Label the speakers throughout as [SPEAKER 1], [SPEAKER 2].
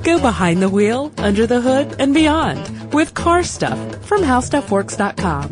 [SPEAKER 1] Go behind the wheel, under the hood, and beyond with Car Stuff from HowStuffWorks.com.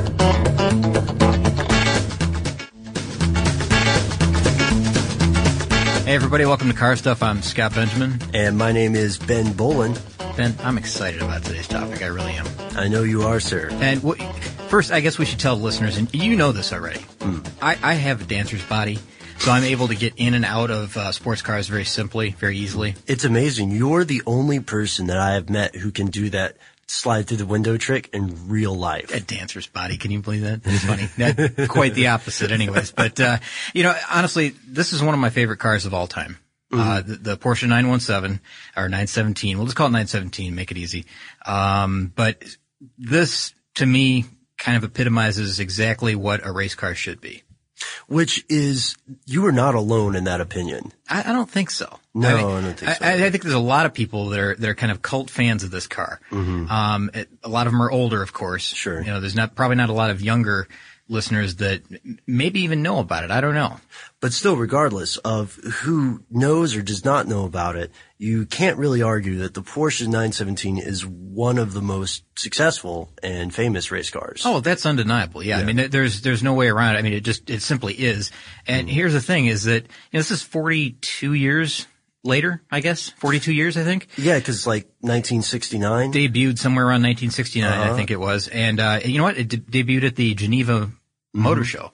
[SPEAKER 2] Hey everybody, welcome to Car Stuff. I'm Scott Benjamin.
[SPEAKER 3] And my name is Ben Bolin.
[SPEAKER 2] Ben, I'm excited about today's topic. I really am.
[SPEAKER 3] I know you are, sir.
[SPEAKER 2] And first, I guess we should tell the listeners, and you know this already, I have a dancer's body, so I'm able to get in and out of sports cars very simply, very easily.
[SPEAKER 3] It's amazing. You're the only person that I have met who can do that slide through the window trick in real life.
[SPEAKER 2] A dancer's body. Can you believe that? That's funny. Quite the opposite anyways. But, honestly, this is one of my favorite cars of all time. The Porsche 917 or 917. We'll just call it 917. Make it easy. But this to me kind of epitomizes exactly what a race car should be.
[SPEAKER 3] Which is, you are not alone in that opinion.
[SPEAKER 2] I don't think so.
[SPEAKER 3] No, I don't think so.
[SPEAKER 2] I think there's a lot of people that are kind of cult fans of this car. A lot of them are older, of course.
[SPEAKER 3] Sure.
[SPEAKER 2] There's probably not a lot of younger listeners that maybe even know about it. I don't know.
[SPEAKER 3] But still, regardless of who knows or does not know about it, you can't really argue that the Porsche 917 is one of the most successful and famous race cars.
[SPEAKER 2] Oh, that's undeniable. Yeah. I mean, there's no way around it. I mean, it simply is. And here's the thing is that, this is 42 years later, I guess. 42 years, I think.
[SPEAKER 3] Yeah, because 1969.
[SPEAKER 2] Debuted somewhere around 1969, I think it was. And, you know what? It debuted at the Geneva Motor Show.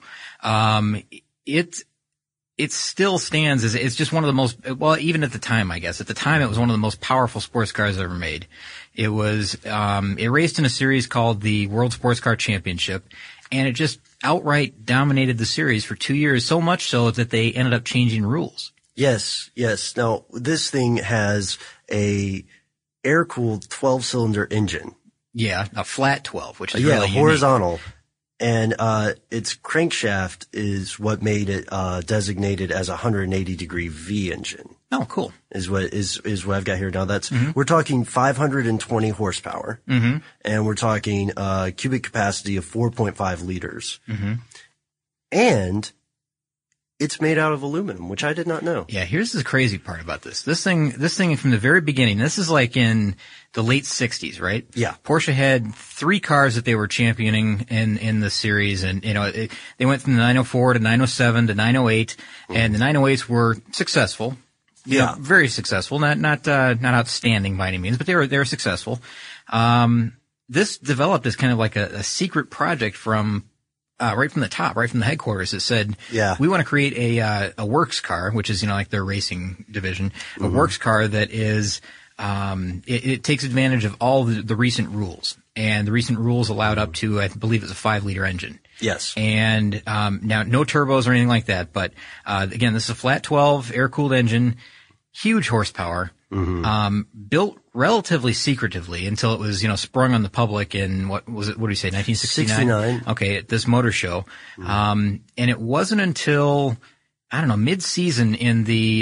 [SPEAKER 2] It still stands as, it's just one of the most, well, even at the time, I guess. At the time, it was one of the most powerful sports cars ever made. It was, it raced in a series called the World Sports Car Championship, and it just outright dominated the series for 2 years, so much so that they ended up changing rules.
[SPEAKER 3] Yes. Now, this thing has a air-cooled 12-cylinder engine.
[SPEAKER 2] Yeah, a flat 12, which is really unique.
[SPEAKER 3] Horizontal. And its crankshaft is what made it designated as a 180-degree V engine.
[SPEAKER 2] Oh, cool.
[SPEAKER 3] Is what I've got here now. That's we're talking 520 horsepower, and we're talking cubic capacity of 4.5 liters, and it's made out of aluminum, which I did not know.
[SPEAKER 2] Yeah, here's the crazy part about this. This thing from the very beginning, this is like in the late 60s, right?
[SPEAKER 3] Yeah.
[SPEAKER 2] Porsche had 3 cars that they were championing in the series, and they went from the 904 to 907 to 908, and the 908s were successful.
[SPEAKER 3] Yeah.
[SPEAKER 2] Very successful. Not outstanding by any means, but they were successful. This developed as kind of like a secret project from right from the top, right from the headquarters. It said, we want to create a works car, which is, like their racing division, a works car that is, it takes advantage of all the recent rules. And the recent rules allowed up to, I believe it's a 5-liter engine.
[SPEAKER 3] Yes.
[SPEAKER 2] And, now no turbos or anything like that, but, again, this is a flat 12 air-cooled engine, huge horsepower, built relatively secretively until it was, sprung on the public in, what do you say, 1969?
[SPEAKER 3] 69.
[SPEAKER 2] Okay, at this motor show. And it wasn't until, I don't know, mid-season in the,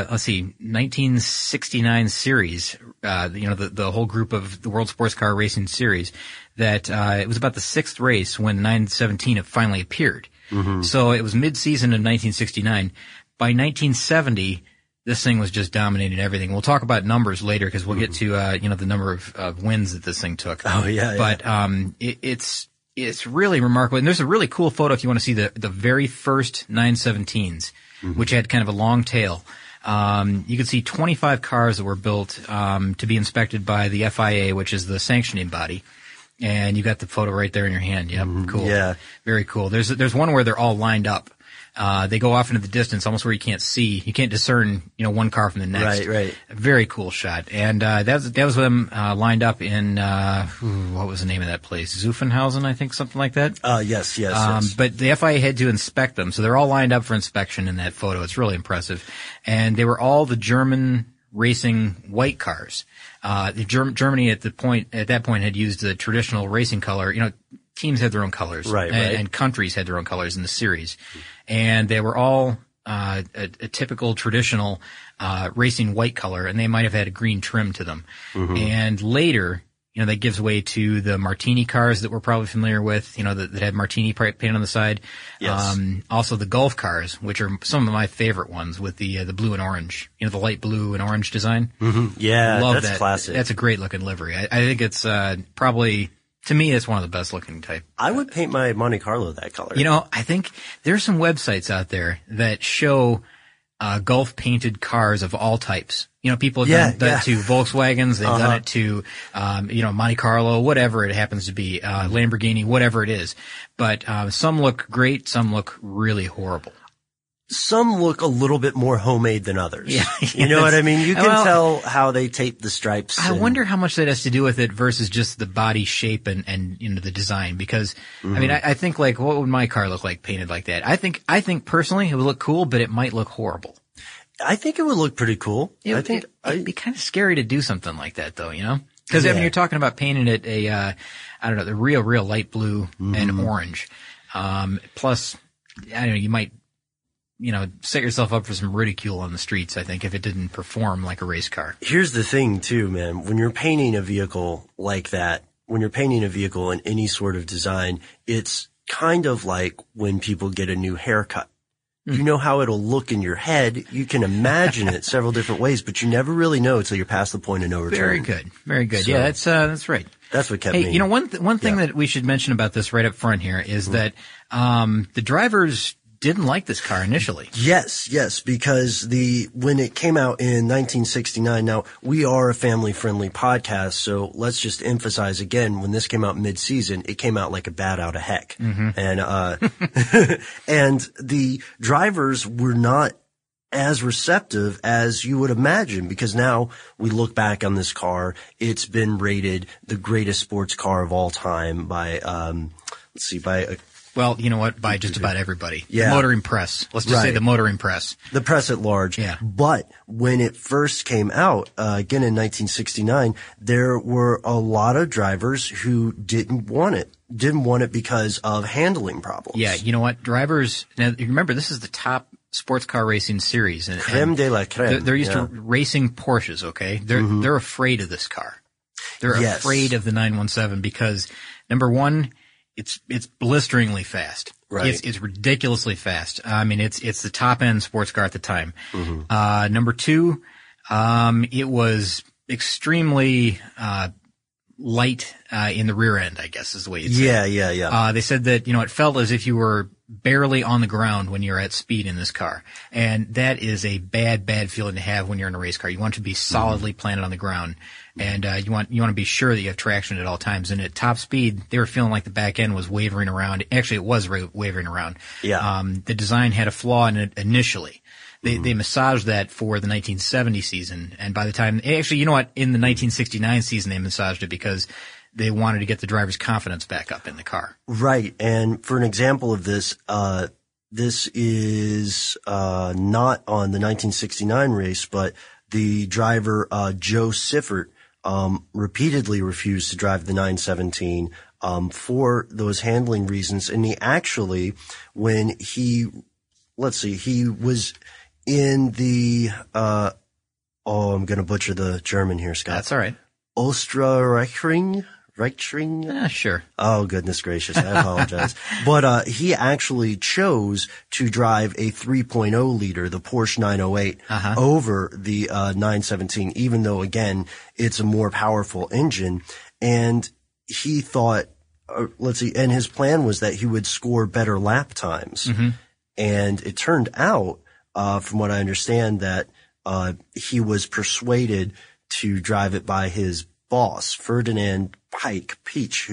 [SPEAKER 2] 1969 series, the whole group of the World Sports Car Racing Series, that, it was about the 6th race when 917 finally appeared. So it was mid-season of 1969. By 1970, this thing was just dominating everything. We'll talk about numbers later because we'll get to, the number of wins that this thing took.
[SPEAKER 3] Oh, yeah.
[SPEAKER 2] But, it's really remarkable. And there's a really cool photo if you want to see the very first 917s, which had kind of a long tail. You can see 25 cars that were built, to be inspected by the FIA, which is the sanctioning body. And you got the photo right there in your hand. Yep. Cool.
[SPEAKER 3] Yeah.
[SPEAKER 2] Very cool. There's one where they're all lined up. They go off into the distance, almost where you can't discern, one car from the next.
[SPEAKER 3] Right.
[SPEAKER 2] Very cool shot. And, that was them, lined up in, what was the name of that place? Zuffenhausen, I think, something like that.
[SPEAKER 3] Yes.
[SPEAKER 2] But the FIA had to inspect them, so they're all lined up for inspection in that photo. It's really impressive. And they were all the German racing white cars. Germany at that point had used the traditional racing color, teams had their own colors.
[SPEAKER 3] Right.
[SPEAKER 2] And countries had their own colors in the series. And they were all a typical traditional racing white color, and they might have had a green trim to them. And later, that gives way to the Martini cars that we're probably familiar with, that had Martini painted on the side.
[SPEAKER 3] Yes.
[SPEAKER 2] Also the Gulf cars, which are some of my favorite ones with the blue and orange, the light blue and orange design.
[SPEAKER 3] Mm-hmm. Yeah,
[SPEAKER 2] Love
[SPEAKER 3] that's
[SPEAKER 2] that.
[SPEAKER 3] classic.
[SPEAKER 2] That's a great looking livery. I think it's, probably, to me, it's one of the best looking type.
[SPEAKER 3] I would paint my Monte Carlo that color.
[SPEAKER 2] I think there's some websites out there that show Gulf painted cars of all types. People have done that to Volkswagens. They've done it to, Monte Carlo, whatever it happens to be, Lamborghini, whatever it is. But some look great, some look really horrible.
[SPEAKER 3] Some look a little bit more homemade than others.
[SPEAKER 2] Yeah,
[SPEAKER 3] you know what I mean? You can tell how they tape the stripes.
[SPEAKER 2] I wonder how much that has to do with it versus just the body shape and the design. Because I think what would my car look like painted like that? I think personally it would look cool, but it might look horrible.
[SPEAKER 3] I think it would look pretty cool.
[SPEAKER 2] It'd be kind of scary to do something like that, though. Because you're talking about painting it the real light blue and orange. Plus, you might set yourself up for some ridicule on the streets, I think, if it didn't perform like a race car.
[SPEAKER 3] Here's the thing too, man. When you're painting a vehicle like that, when you're painting a vehicle in any sort of design, it's kind of like when people get a new haircut. You know how it'll look in your head. You can imagine it several different ways, but you never really know until you're past the point of no return.
[SPEAKER 2] Very good. Very good. So, yeah, that's right.
[SPEAKER 3] That's what kept me.
[SPEAKER 2] Hey, one thing that we should mention about this right up front here is that, the drivers didn't like this car initially.
[SPEAKER 3] Yes, because when it came out in 1969, now we are a family-friendly podcast, so let's just emphasize again, when this came out mid-season, it came out like a bat out of heck. And, and the drivers were not as receptive as you would imagine, because now we look back on this car, it's been rated the greatest sports car of all time by,
[SPEAKER 2] well, you know what? By just about everybody.
[SPEAKER 3] Yeah.
[SPEAKER 2] The motoring press. Let's just say the motoring press.
[SPEAKER 3] The press at large.
[SPEAKER 2] Yeah.
[SPEAKER 3] But when it first came out, again in 1969, there were a lot of drivers who didn't want it. Didn't want it because of handling problems.
[SPEAKER 2] Yeah. You know what? Drivers, now remember, this is the top sports car racing series. And,
[SPEAKER 3] creme de la creme.
[SPEAKER 2] They're used to racing Porsches, okay? They're afraid of this car. They're afraid of the 917 because, number one, it's blisteringly fast.
[SPEAKER 3] Right.
[SPEAKER 2] It's ridiculously fast. I mean, it's the top end sports car at the time. Number two, it was extremely, light, in the rear end, I guess is the way you'd say.
[SPEAKER 3] Yeah.
[SPEAKER 2] They said that, it felt as if you were barely on the ground when you're at speed in this car. And that is a bad feeling to have when you're in a race car. You want to be solidly planted on the ground. And, you want to be sure that you have traction at all times. And at top speed, they were feeling like the back end was wavering around. Actually, it was wavering around.
[SPEAKER 3] Yeah.
[SPEAKER 2] The design had a flaw in it initially. They massaged that for the 1970 season. And by the time, actually, in the 1969 season, they massaged it because they wanted to get the driver's confidence back up in the car.
[SPEAKER 3] Right. And for an example of this, this is, not on the 1969 race, but the driver, Joe Siffert, repeatedly refused to drive the 917, for those handling reasons. And he actually, when he was in the, I'm going to butcher the German here, Scott.
[SPEAKER 2] That's all right.
[SPEAKER 3] Reichring?
[SPEAKER 2] Sure.
[SPEAKER 3] Oh, goodness gracious. I apologize. But, he actually chose to drive a 3.0 liter, the Porsche 908, over the, 917, even though, again, it's a more powerful engine. And he thought, and his plan was that he would score better lap times. And it turned out, from what I understand, that, he was persuaded to drive it by his boss, Ferdinand Piëch,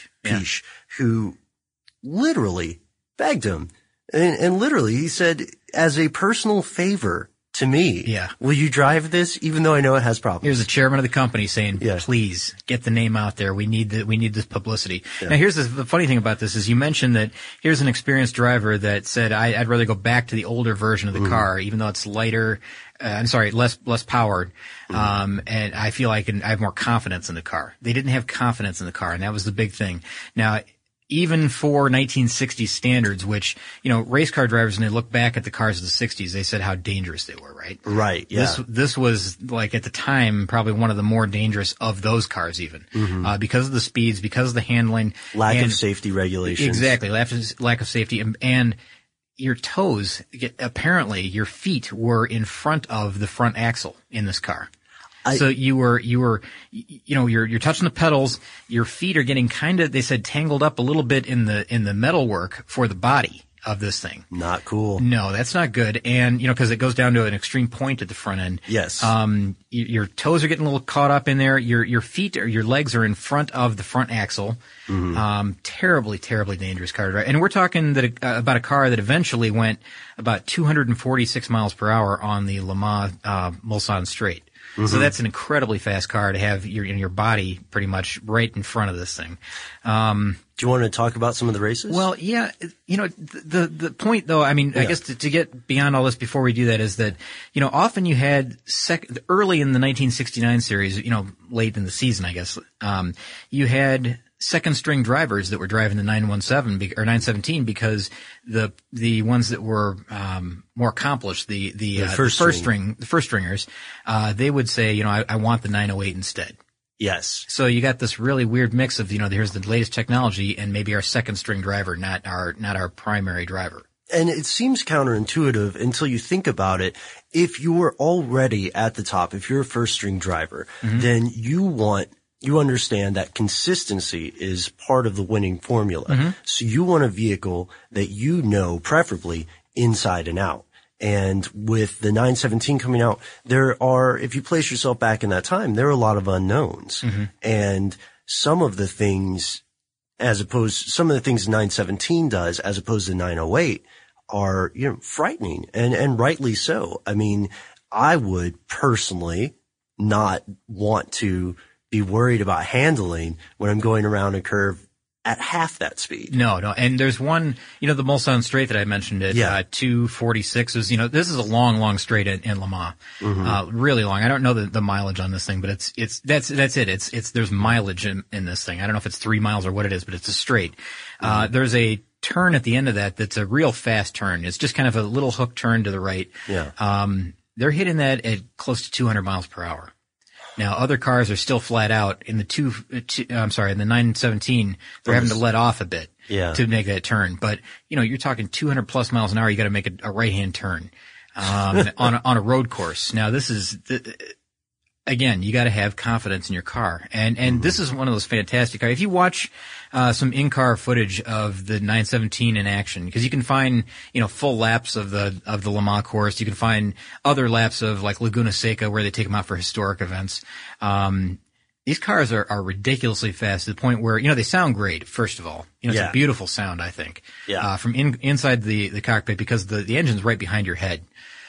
[SPEAKER 3] who literally begged him. And literally he said, as a personal favor to me, will you drive this even though I know it has problems?
[SPEAKER 2] Here's the chairman of the company saying, please get the name out there. We need this publicity. Now here's the funny thing about this is you mentioned that here's an experienced driver that said, I'd rather go back to the older version of the car, even though it's lighter, less powered. And I feel like I have more confidence in the car. They didn't have confidence in the car, and that was the big thing. Now, even for 1960s standards, which, race car drivers, when they look back at the cars of the 60s, they said how dangerous they were, right?
[SPEAKER 3] Right, yeah.
[SPEAKER 2] This was, like, at the time, probably one of the more dangerous of those cars even. Because of the speeds, because of the handling.
[SPEAKER 3] Lack of safety regulations.
[SPEAKER 2] Exactly. Lack of safety. And your toes, apparently, your feet were in front of the front axle in this car. So you're touching the pedals, your feet are getting they said tangled up a little bit in the metalwork for the body of this thing.
[SPEAKER 3] Not cool.
[SPEAKER 2] No, that's not good. And, cause it goes down to an extreme point at the front end.
[SPEAKER 3] Yes.
[SPEAKER 2] Your toes are getting a little caught up in there. Your feet or your legs are in front of the front axle. Terribly, terribly dangerous car to drive. And we're talking about a car that eventually went about 246 miles per hour on the Le Mans, Mulsanne Straight. So that's an incredibly fast car to have your body pretty much right in front of this thing.
[SPEAKER 3] Do you want to talk about some of the races?
[SPEAKER 2] Well, yeah, the point though, I mean, I guess to get beyond all this before we do that is that, often you had early in the 1969 series, late in the season, I guess, you had second string drivers that were driving the 917 or 917 because the ones that were more accomplished, the first stringers, they would say, I want the 908 instead.
[SPEAKER 3] Yes.
[SPEAKER 2] So you got this really weird mix of, here's the latest technology and maybe our second string driver, not our primary driver.
[SPEAKER 3] And it seems counterintuitive until you think about it. If you're already at the top, if you're a first string driver, then you understand that consistency is part of the winning formula. So you want a vehicle that preferably inside and out. And with the 917 coming out, if you place yourself back in that time, there are a lot of unknowns. And some of the things 917 does as opposed to 908 are, frightening and rightly so. I mean, I would personally not want to be worried about handling when I'm going around a curve at half that speed.
[SPEAKER 2] No. And there's one, the Mulsanne Straight that I mentioned at 246 is, this is a long straight in Le Mans. Really long. I don't know the mileage on this thing, but that's it. There's mileage in this thing. I don't know if it's 3 miles or what it is, but it's a straight. There's a turn at the end of that's a real fast turn. It's just kind of a little hook turn to the right.
[SPEAKER 3] Yeah.
[SPEAKER 2] They're hitting that at close to 200 miles per hour. Now, other cars are still flat out in the 917. They're having to let off a bit to make that turn. But, you're talking 200 plus miles an hour. You got to make a right-hand turn, on a road course. Now, this is, again, you got to have confidence in your car. And this is one of those fantastic cars. If you watch, some in-car footage of the 917 in action, because you can find, full laps of the Le Mans course. You can find other laps of like Laguna Seca where they take them out for historic events. These cars are ridiculously fast to the point where, they sound great, first of all. It's a beautiful sound, I think.
[SPEAKER 3] Yeah.
[SPEAKER 2] From inside the cockpit because the engine's right behind your head.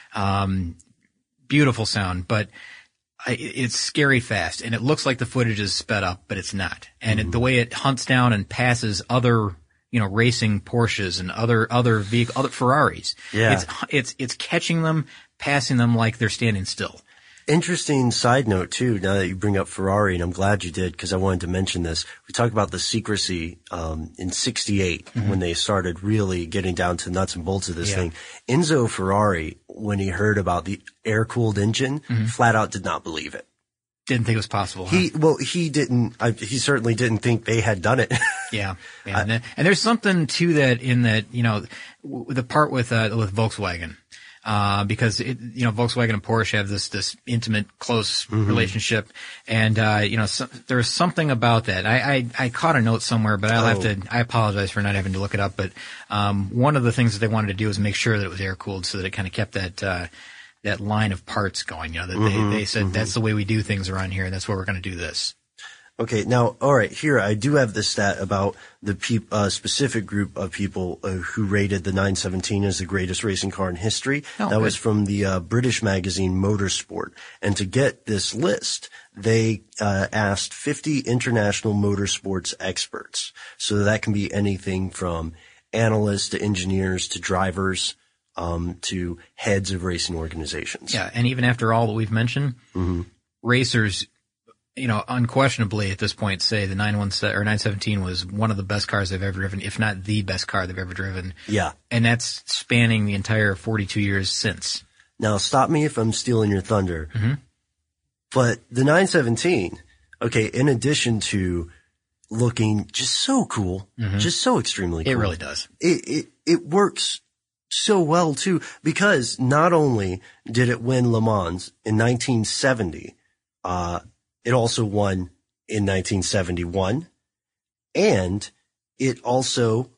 [SPEAKER 2] Beautiful sound, but it's scary fast, and it looks like the footage is sped up, but it's not. And the way it hunts down and passes other, racing Porsches and other Ferraris.
[SPEAKER 3] Yeah.
[SPEAKER 2] It's catching them, passing them like they're standing still.
[SPEAKER 3] Interesting side note too, now that you bring up Ferrari, and I'm glad you did because I wanted to mention this. We talked about the secrecy, in 68 when they started really getting down to nuts and bolts of this thing. Enzo Ferrari, when he heard about the air-cooled engine, flat out did not believe it.
[SPEAKER 2] Didn't think it was possible.
[SPEAKER 3] He certainly didn't think they had done it.
[SPEAKER 2] Yeah. And there's something to that in that, the part with Volkswagen. Because Volkswagen and Porsche have this intimate, close relationship. And, there's something about that. I caught a note somewhere, but I apologize for not having to look it up. But, one of the things that they wanted to do was make sure that it was air cooled so that it kind of kept that line of parts going, that they said that's the way we do things around here and that's where we're going to do this.
[SPEAKER 3] Okay, now, all right, here I do have this stat about the specific group of people who rated the 917 as the greatest racing car in history. That was from the British magazine Motorsport. And to get this list, they asked 50 international motorsports experts. So that can be anything from analysts to engineers to drivers to heads of racing organizations.
[SPEAKER 2] Yeah, and even after all that we've mentioned, racers unquestionably at this point say the 917 or 917 was one of the best cars they've ever driven, if not the best car they've ever driven.
[SPEAKER 3] Yeah.
[SPEAKER 2] And that's spanning the entire 42 years since.
[SPEAKER 3] Now, stop me if I'm stealing your thunder, but the 917, okay, in addition to looking just so cool, just so extremely cool.
[SPEAKER 2] It really does.
[SPEAKER 3] It works so well too, because not only did it win Le Mans in 1970, it also won in 1971, and it also,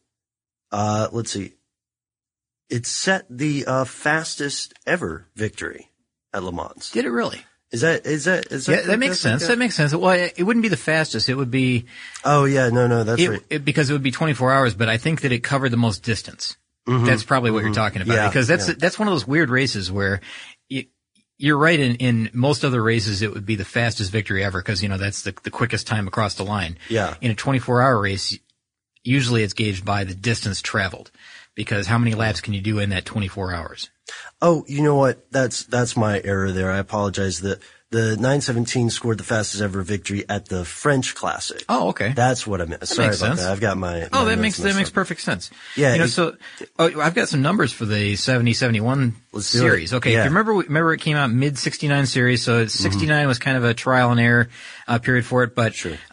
[SPEAKER 3] it set the fastest ever victory at Le Mans.
[SPEAKER 2] Did it really?
[SPEAKER 3] Is that
[SPEAKER 2] Yeah, that makes sense. That makes sense. Well, it wouldn't be the fastest. It would be.
[SPEAKER 3] Oh yeah, no, that's right.
[SPEAKER 2] Because it would be 24 hours, but I think that it covered the most distance. That's probably what you're talking about, because that's one of those weird races where you're right. In most other races, it would be the fastest victory ever, because that's the quickest time across the line.
[SPEAKER 3] Yeah.
[SPEAKER 2] In a 24-hour race, usually it's gauged by the distance traveled, because how many laps can you do in that 24 hours?
[SPEAKER 3] Oh, you know what? That's my error there. I apologize. The 917 scored the fastest ever victory at the French Classic.
[SPEAKER 2] Oh, okay.
[SPEAKER 3] That's what I meant. Sorry about that. I've got my.
[SPEAKER 2] Oh, that makes perfect sense.
[SPEAKER 3] Yeah.
[SPEAKER 2] I've got some numbers for the 70-71 series. Okay.
[SPEAKER 3] Yeah.
[SPEAKER 2] If you remember it came out mid 69 series, so 69 was kind of a trial and error period for it, but
[SPEAKER 3] sure.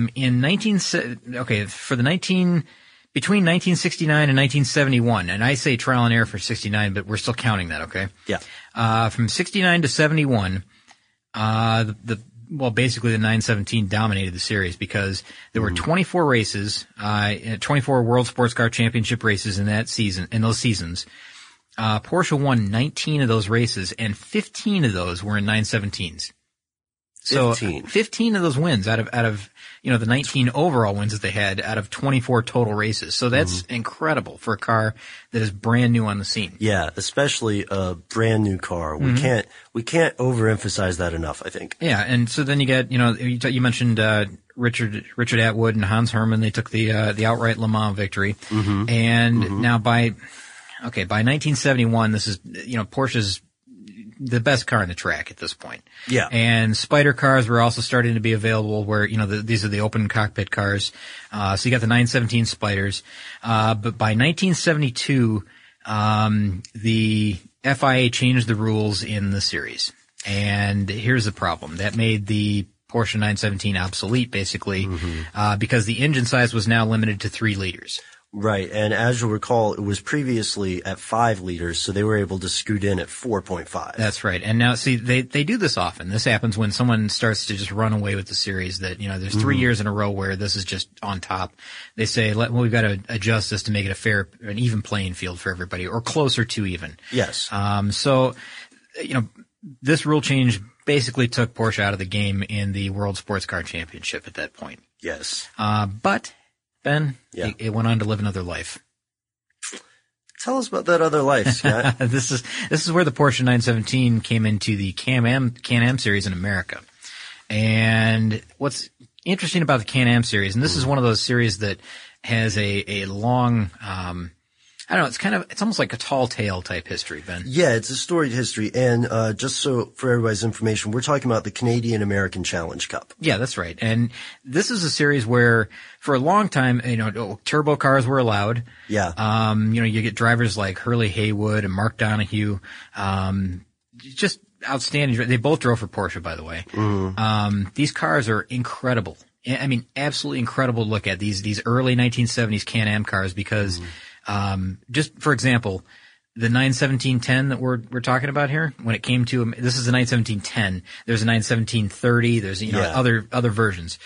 [SPEAKER 2] Between 1969 and 1971, and I say trial and error for 69, but we're still counting that, okay?
[SPEAKER 3] Yeah.
[SPEAKER 2] From 69 to 71, basically the 917 dominated the series, because there were 24 races, 24 World Sports Car Championship races in those seasons. Porsche won 19 of those races, and 15 of those were in 917s. So 15 of those wins out of the 19 overall wins that they had out of 24 total races. So that's incredible for a car that is brand new on the scene.
[SPEAKER 3] Yeah, especially a brand new car. We can't overemphasize that enough, I think.
[SPEAKER 2] Yeah, and so then you got, you mentioned Richard Atwood and Hans Hermann. They took the outright Le Mans victory. And now by 1971, this is, Porsche's the best car on the track at this point.
[SPEAKER 3] Yeah.
[SPEAKER 2] And Spider cars were also starting to be available, where, these are the open cockpit cars. So you got the 917 Spiders. But by 1972, the FIA changed the rules in the series. And here's the problem. That made the Porsche 917 obsolete, basically, because the engine size was now limited to 3 liters.
[SPEAKER 3] Right, and as you'll recall, it was previously at 5 liters, so they were able to scoot in at 4.5.
[SPEAKER 2] That's right. And now, see, they do this often. This happens when someone starts to just run away with the series, that, there's 3 years in a row where this is just on top. They say, we've got to adjust this to make it an even playing field for everybody, or closer to even.
[SPEAKER 3] Yes.
[SPEAKER 2] This rule change basically took Porsche out of the game in the World Sports Car Championship at that point.
[SPEAKER 3] Yes.
[SPEAKER 2] But Ben, it went on to live another life.
[SPEAKER 3] Tell us about that other life, Scott.
[SPEAKER 2] This is where the Porsche 917 came into the Can-Am series in America. And what's interesting about the Can-Am series, and this is one of those series that has a long, I don't know, it's almost like a tall tale type history, Ben.
[SPEAKER 3] Yeah, it's a storied history. And just so for everybody's information, we're talking about the Canadian American Challenge Cup.
[SPEAKER 2] Yeah, that's right. And this is a series where for a long time, turbo cars were allowed.
[SPEAKER 3] Yeah.
[SPEAKER 2] You get drivers like Hurley Haywood and Mark Donohue. Just outstanding. They both drove for Porsche, by the way. These cars are incredible. I mean, absolutely incredible to look at, these early 1970s Can-Am cars, because just for example, the 917-10 that we're talking about here, when it came to, this is the 917-10. There's a 917-30. There's, other versions.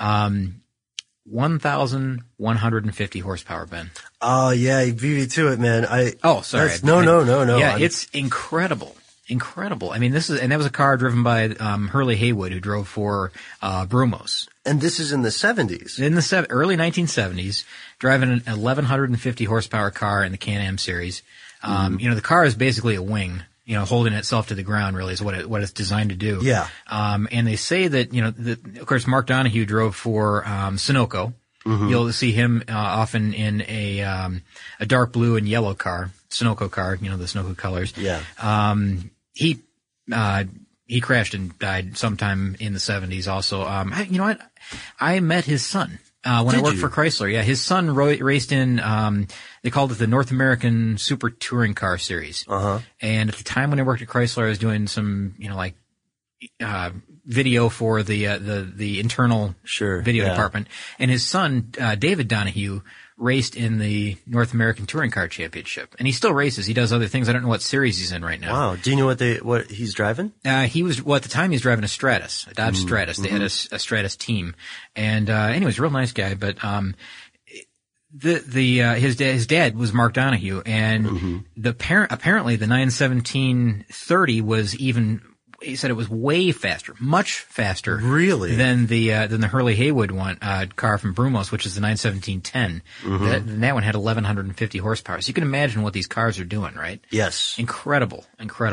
[SPEAKER 2] 1,150 horsepower, Ben.
[SPEAKER 3] Oh, yeah, you beat me to it, man.
[SPEAKER 2] Sorry.
[SPEAKER 3] No.
[SPEAKER 2] Yeah, it's incredible. Incredible. I mean, that was a car driven by, Hurley Haywood, who drove for, Brumos.
[SPEAKER 3] And this is in the 70s.
[SPEAKER 2] In the early 1970s, driving an 1,150 horsepower car in the Can-Am series. The car is basically a wing, holding itself to the ground, really, is what it's designed to do.
[SPEAKER 3] Yeah.
[SPEAKER 2] And they say that, of course, Mark Donohue drove for, Sunoco. You'll see him, often in a dark blue and yellow car, Sunoco car, the Sunoco colors.
[SPEAKER 3] Yeah.
[SPEAKER 2] He he crashed and died sometime in the 70s also. You know what? I met his son. When I worked for Chrysler, yeah, his son raced in, they called it the North American Super Touring Car Series. And at the time when I worked at Chrysler, I was doing some, you know, like, video for the internal video department. And his son, David Donahue, raced in the North American Touring Car Championship. And he still races. He does other things. I don't know what series he's in right now.
[SPEAKER 3] Wow. Do you know what he's driving?
[SPEAKER 2] At the time he was driving a Stratus, a Dodge Stratus. They had a Stratus team. And, anyways, real nice guy, but, his dad was Mark Donahue, and apparently the 917-30 was even, he said it was way faster, much faster.
[SPEAKER 3] Really?
[SPEAKER 2] Than the Hurley Haywood one, car from Brumos, which is the 917-10. That one had 1150 horsepower. So you can imagine what these cars are doing, right?
[SPEAKER 3] Yes.
[SPEAKER 2] Incredible.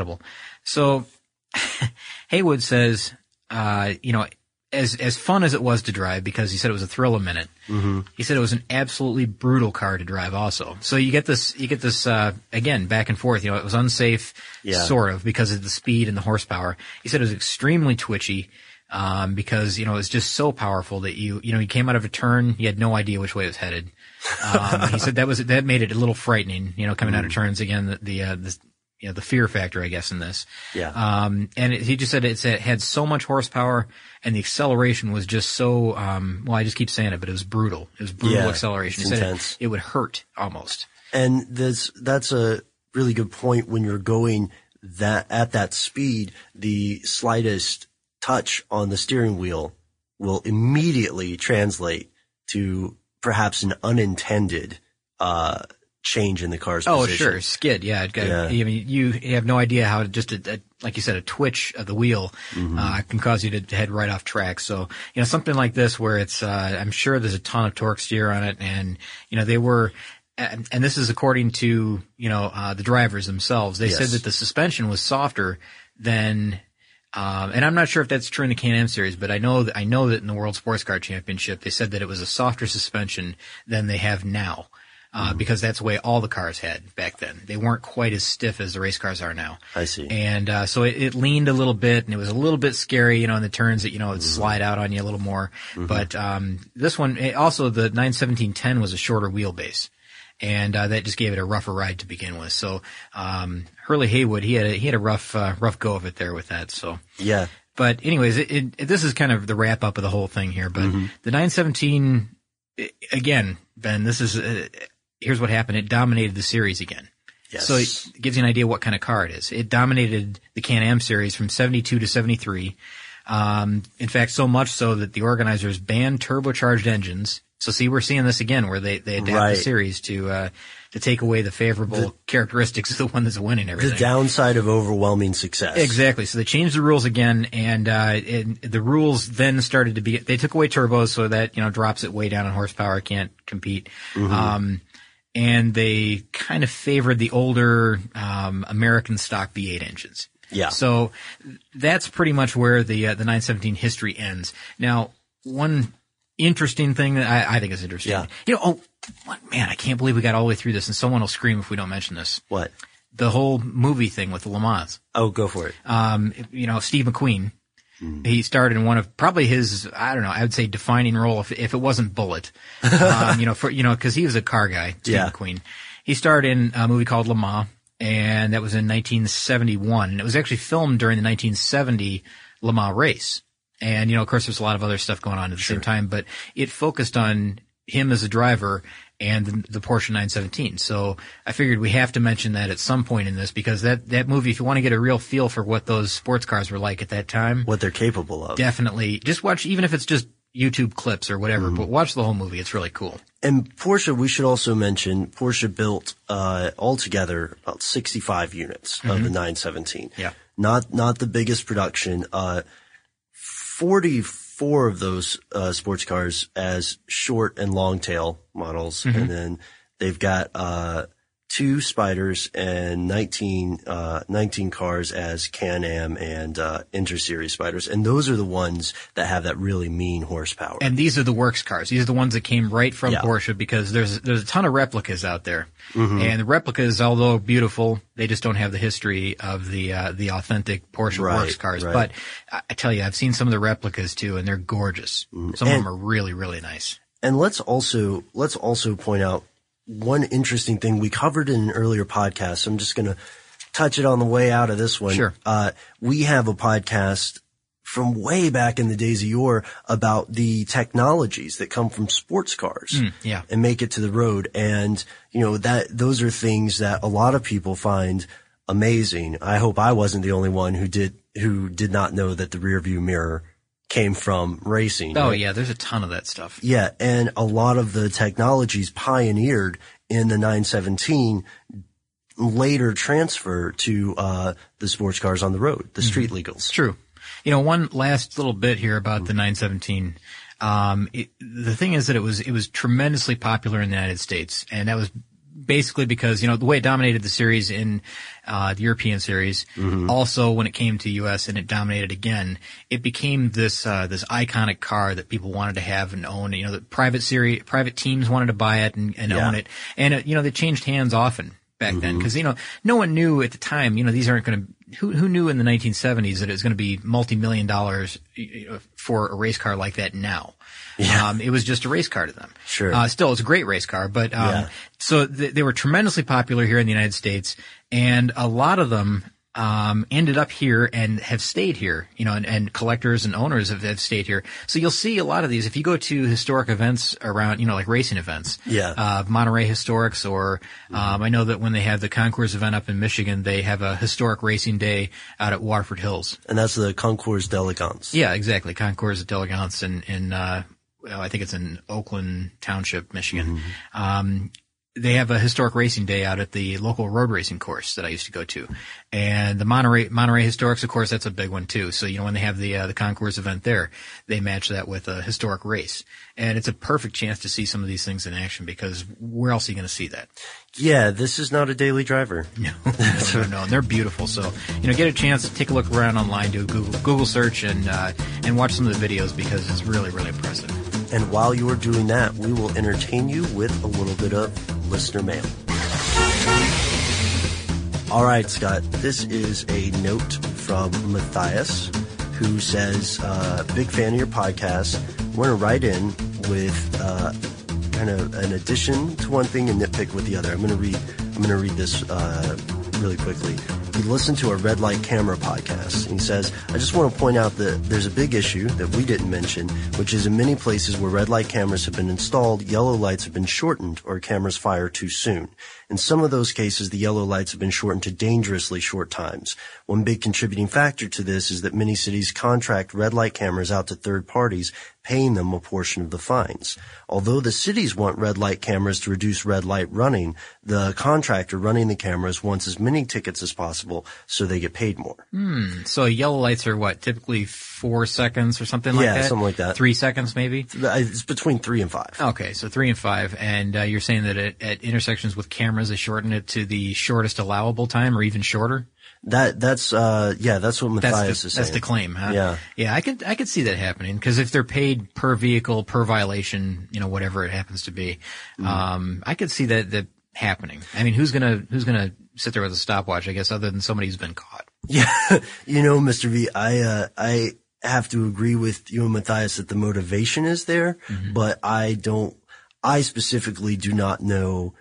[SPEAKER 2] So, Haywood says, you know, as fun as it was to drive, because he said it was a thrill a minute, he said it was an absolutely brutal car to drive also. So you get this, again, back and forth, you know, it was unsafe, sort of, because of the speed and the horsepower. He said it was extremely twitchy, because, you know, it was just so powerful that you came out of a turn, you had no idea which way it was headed. He said that made it a little frightening, you know, coming out of turns again, the fear factor, I guess, in this.
[SPEAKER 3] Yeah.
[SPEAKER 2] And he just said it had so much horsepower, and the acceleration was just so, well, I just keep saying it, but it was brutal. It was brutal acceleration.
[SPEAKER 3] It's
[SPEAKER 2] he
[SPEAKER 3] intense.
[SPEAKER 2] said it would hurt almost.
[SPEAKER 3] And that's a really good point. When you're going at that speed, the slightest touch on the steering wheel will immediately translate to perhaps an unintended, change in the car's position.
[SPEAKER 2] Oh, sure. Skid. Yeah. I mean, you have no idea how just like you said, a twitch of the wheel, can cause you to head right off track. So, you know, something like this where it's, I'm sure there's a ton of torque steer on it, and, you know, they were, and this is according to, you know, the drivers themselves. They said that the suspension was softer than, and I'm not sure if that's true in the Can-Am series, but I know that in the World Sports Car Championship, they said that it was a softer suspension than they have now. Because that's the way all the cars had back then. They weren't quite as stiff as the race cars are now.
[SPEAKER 3] I see.
[SPEAKER 2] And, so it leaned a little bit, and it was a little bit scary, you know, in the turns that, you know, it'd slide out on you a little more. But, this one, also the 917-10 was a shorter wheelbase. And, that just gave it a rougher ride to begin with. So, Hurley Haywood, he had a rough go of it there with that, so.
[SPEAKER 3] Yeah.
[SPEAKER 2] But anyways, this is kind of the wrap up of the whole thing here, but the 917, again, Ben, this is, here's what happened. It dominated the series again.
[SPEAKER 3] Yes.
[SPEAKER 2] So it gives you an idea what kind of car it is. It dominated the Can-Am series from 72 to 73. In fact, so much so that the organizers banned turbocharged engines. So see, we're seeing this again where they adapt the series to take away the favorable characteristics of the one that's winning everything.
[SPEAKER 3] The downside of overwhelming success.
[SPEAKER 2] Exactly. So they changed the rules again, and the rules then started to be, they took away turbos so that, you know, drops it way down in horsepower, can't compete. And they kind of favored the older, American stock V8 engines.
[SPEAKER 3] Yeah.
[SPEAKER 2] So that's pretty much where the 917 history ends. Now, one interesting thing that I think is interesting.
[SPEAKER 3] Yeah.
[SPEAKER 2] You know, man, I can't believe we got all the way through this, and someone will scream if we don't mention this.
[SPEAKER 3] What?
[SPEAKER 2] The whole movie thing with the Le Mans.
[SPEAKER 3] Oh, go for it.
[SPEAKER 2] You know, Steve McQueen, he starred in one of probably his, I don't know, I would say defining role if it wasn't Bullet. You know, cause he was a car guy, Steve McQueen. He starred in a movie called Le Mans, and that was in 1971. And it was actually filmed during the 1970 Le Mans race. And, you know, of course, there's a lot of other stuff going on at the same time, but it focused on him as a driver and the Porsche 917. So I figured we have to mention that at some point in this, because that movie, if you want to get a real feel for what those sports cars were like at that time,
[SPEAKER 3] what they're capable of,
[SPEAKER 2] definitely just watch, even if it's just YouTube clips or whatever, but watch the whole movie. It's really cool.
[SPEAKER 3] And Porsche, we should also mention, Porsche built, altogether about 65 units of the 917.
[SPEAKER 2] Yeah.
[SPEAKER 3] Not the biggest production, 44 of those, sports cars as short and long tail models. And then they've got, 2 Spyders and 19 cars as Can-Am and Inter-Series Spyders. And those are the ones that have that really mean horsepower.
[SPEAKER 2] And these are the works cars. These are the ones that came right from Porsche, because there's a ton of replicas out there. Mm-hmm. And the replicas, although beautiful, they just don't have the history of the authentic Porsche works cars. Right. But I tell you, I've seen some of the replicas too, and they're gorgeous. Mm-hmm. Some of them are really, really nice.
[SPEAKER 3] And let's also point out one interesting thing we covered in an earlier podcast. So I'm just going to touch it on the way out of this one.
[SPEAKER 2] Sure.
[SPEAKER 3] We have a podcast from way back in the days of yore about the technologies that come from sports cars and make it to the road. And, those are things that a lot of people find amazing. I hope I wasn't the only one who did not know that the rear view mirror came from racing.
[SPEAKER 2] Oh, right? Yeah, there's a ton of that stuff.
[SPEAKER 3] Yeah, and a lot of the technologies pioneered in the 917 later transfer to the sports cars on the road, the street legals.
[SPEAKER 2] True. One last little bit here about the 917. The thing is that it was tremendously popular in the United States, and that was basically because, the way it dominated the series in the European series, also when it came to US and it dominated again, it became this iconic car that people wanted to have and own. The private teams wanted to buy it and own it. And they changed hands often back then, because no one knew at the time, these aren't going to, who knew in the 1970s that it was going to be multi-million dollars for a race car like that now. Yeah. It was just a race car to them.
[SPEAKER 3] Sure.
[SPEAKER 2] Still, it's a great race car, but so they were tremendously popular here in the United States, and a lot of them ended up here and have stayed here, and collectors and owners have stayed here. So you'll see a lot of these if you go to historic events around, like racing events.
[SPEAKER 3] Yeah.
[SPEAKER 2] Monterey Historics, or I know that when they have the Concours event up in Michigan, they have a historic racing day out at Waterford Hills.
[SPEAKER 3] And that's the Concours d'Elegance.
[SPEAKER 2] Yeah, exactly. Concours d'Elegance in I think it's in Oakland Township, Michigan. Mm-hmm. They have a historic racing day out at the local road racing course that I used to go to. And the Monterey Historics, of course, that's a big one too. So, when they have the Concours event there, they match that with a historic race. And it's a perfect chance to see some of these things in action, because where else are you going to see that?
[SPEAKER 3] Yeah, this is not a daily driver.
[SPEAKER 2] No. And they're beautiful. So, get a chance to take a look around online, do a Google search, and watch some of the videos, because it's really, really impressive.
[SPEAKER 3] And while you are doing that, we will entertain you with a little bit of listener mail. All right, Scott, this is a note from Matthias, who says, big fan of your podcast. Want to write in with kind of an addition to one thing and nitpick with the other. I'm going to read this really quickly. He listened to our Red Light Camera podcast, and he says, I just want to point out that there's a big issue that we didn't mention, which is in many places where red light cameras have been installed, yellow lights have been shortened, or cameras fire too soon. In some of those cases, the yellow lights have been shortened to dangerously short times. One big contributing factor to this is that many cities contract red light cameras out to third parties, paying them a portion of the fines. Although the cities want red light cameras to reduce red light running, the contractor running the cameras wants as many tickets as possible, so they get paid more.
[SPEAKER 2] So yellow lights are what, typically 4 seconds or something like that?
[SPEAKER 3] Yeah, something like that.
[SPEAKER 2] 3 seconds maybe?
[SPEAKER 3] It's between 3 and 5.
[SPEAKER 2] Okay, so 3 and 5. And you're saying that at intersections with cameras, they shorten it to the shortest allowable time, or even shorter?
[SPEAKER 3] That's what Matthias is saying.
[SPEAKER 2] That's the claim, huh? Yeah, I could see that happening, because if they're paid per vehicle, per violation, whatever it happens to be, I could see that happening. I mean, who's gonna sit there with a stopwatch, I guess, other than somebody who's been caught?
[SPEAKER 3] Yeah. Mr. V, I have to agree with you and Matthias that the motivation is there, but I specifically do not know,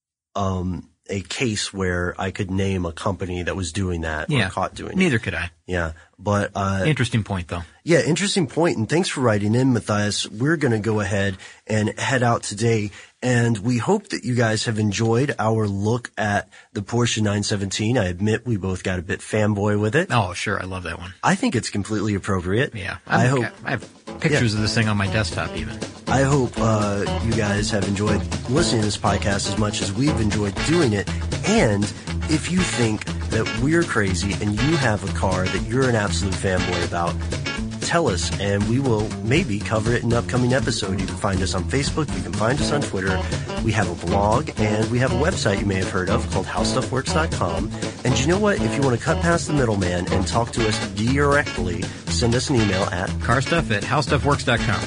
[SPEAKER 3] a case where I could name a company that was doing that or caught doing it.
[SPEAKER 2] Neither could I.
[SPEAKER 3] Yeah. But,
[SPEAKER 2] interesting point though.
[SPEAKER 3] Yeah, interesting point. And thanks for writing in, Matthias. We're going to go ahead and head out today. And we hope that you guys have enjoyed our look at the Porsche 917. I admit we both got a bit fanboy with it.
[SPEAKER 2] Oh, sure. I love that one.
[SPEAKER 3] I think it's completely appropriate.
[SPEAKER 2] Yeah. I have pictures of this thing on my desktop even.
[SPEAKER 3] I hope you guys have enjoyed listening to this podcast as much as we've enjoyed doing it. And if you think that we're crazy and you have a car that you're an absolute fanboy about, tell us, and we will maybe cover it in an upcoming episode. You can find us on Facebook. You can find us on Twitter. We have a blog, and we have a website you may have heard of called HowStuffWorks.com. And you know what? If you want to cut past the middleman and talk to us directly, send us an email at
[SPEAKER 2] carstuff@howstuffworks.com.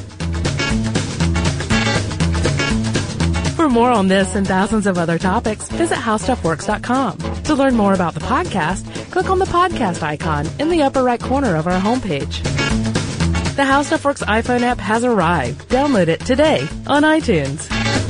[SPEAKER 1] For more on this and thousands of other topics, visit HowStuffWorks.com. To learn more about the podcast, click on the podcast icon in the upper right corner of our homepage. The How Stuff Works iPhone app has arrived. Download it today on iTunes.